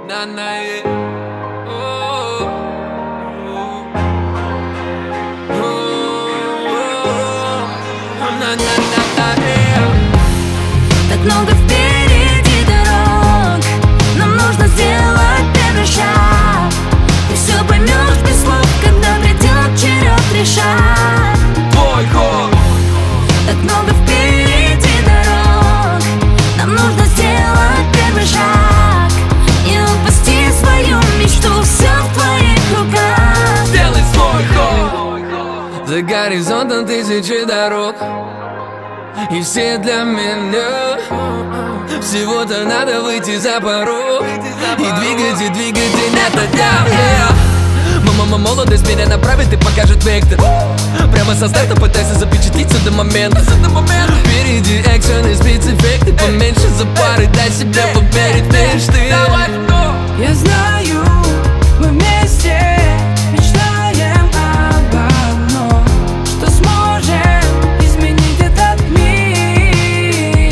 Так много впереди дорог, нам нужно сделать первый шаг. Ты все поймешь без слов, когда придет черед решать твой ход. Так много впереди дорог, нам нужно сделать первый шаг. Не упусти свою мечту, все в твоих руках. Сделай свой ход. За горизонтом тысячи дорог, и все для меня. Всего-то надо выйти за порог и двигать это дня. Мама, молодость меня направит и покажет вектор. Прямо со старта пытайся запечатлиться до момента. Впереди экшен и спецэффекты. Поменьше за пары, дай себе поверить в мечты. Я знаю, мы вместе мечтаем об одном, что сможем изменить этот мир.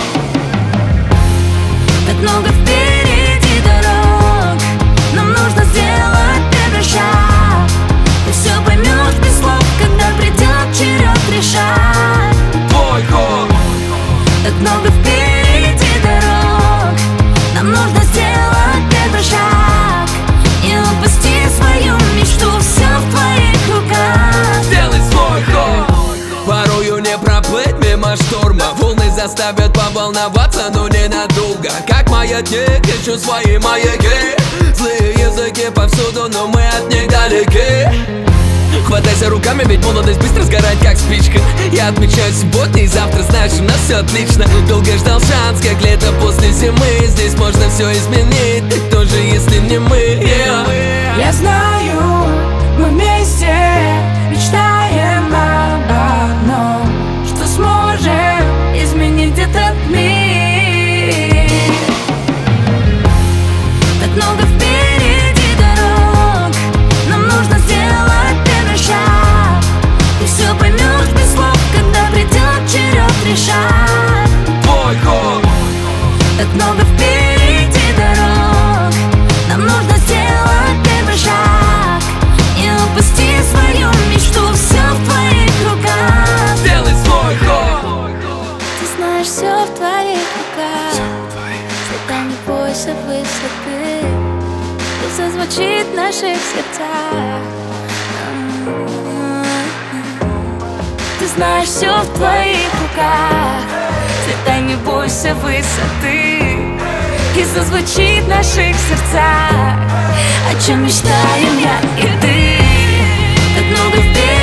Так много впереди дорог, нам нужно сделать первый шаг. Ты все поймешь без слов, когда придет черед решать твой ход. Так много впереди дорог, нам нужно сделать первый шаг. Не упусти свою мечту, все в твоих руках. Сделай свой ход. Порою не проплыть мимо шторма. Волны заставят поволноваться, но ненадолго. Как маятник, ищу свои маяки. Злые языки повсюду, но мы от них далеки. Хватайся руками, ведь молодость быстро сгорает, как спичка. Я отмечаю субботний, завтра значит у нас все отлично. Долго ждал шанс, как лето после зимы. Здесь можно все изменить, ты тоже, если не мы. Я знаю, мы вместе мечтаем об одном, что сможем изменить этот мир. Так много впереди дорог, нам нужно сделать первый шаг. Ты все поймешь без слов, когда придет черед решать твой ход. Так много впереди дорог, нам нужно сделать первый шаг. Не упусти свою мечту, все в твоих руках. Сделай свой ход. Ты знаешь, все в твоих руках. Всегда не бойся высоты, и зазвучит в наших сердцах. Ты знаешь, все в твоих руках. Всегда не бойся высоты, и зазвучит в наших сердцах. О чем мечтаем я и ты. Так много впереди